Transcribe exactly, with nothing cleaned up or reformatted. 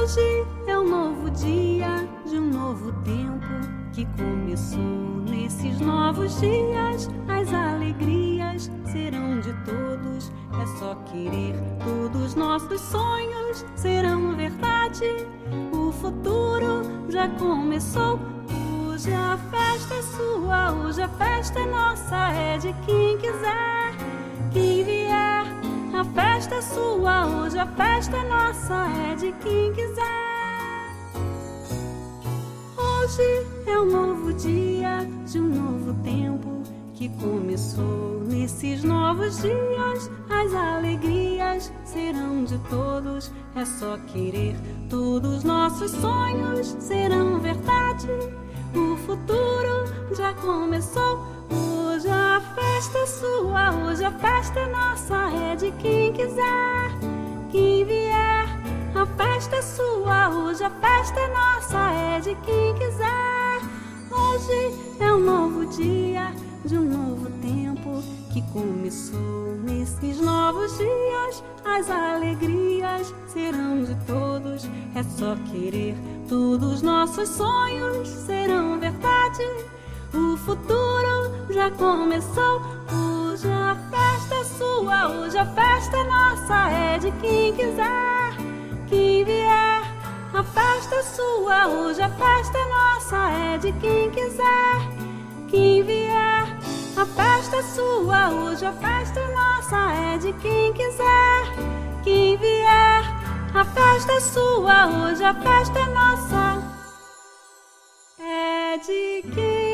Hoje é um novo dia de um novo tempo que começou. Nesses novos dias as alegrias serão de todos. É só querer, todos nossos sonhos serão verdade. O futuro já começou. Hoje a festa é sua, hoje a festa é nossa, é de quem quiser, quem vier. A festa é sua, hoje a festa é nossa, é de quem quiser. Hoje é um novo dia de um novo tempo que começou. Nesses novos dias as alegrias serão de todos. É só querer, todos nossos sonhos serão verdade. O futuro já começou. Hoje a festa é sua, hoje a festa é nossa, é de quem quiser, quem vier. A festa é sua, hoje a festa é nossa, é de quem quiser. Hoje é um novo dia de um novo tempo que começou. Nesses novos dias as alegrias serão de todos. É só querer, todos nossos sonhos serão verdade. O futuro já começou. Hoje a festa é sua, hoje a festa é nossa, é de quem quiser, quem vier. A festa é sua, hoje a festa é nossa, é de quem quiser, quem vier. A festa é sua, hoje a festa é nossa, é de quem quiser, quem vier. A festa é sua, hoje a festa é nossa, é de quem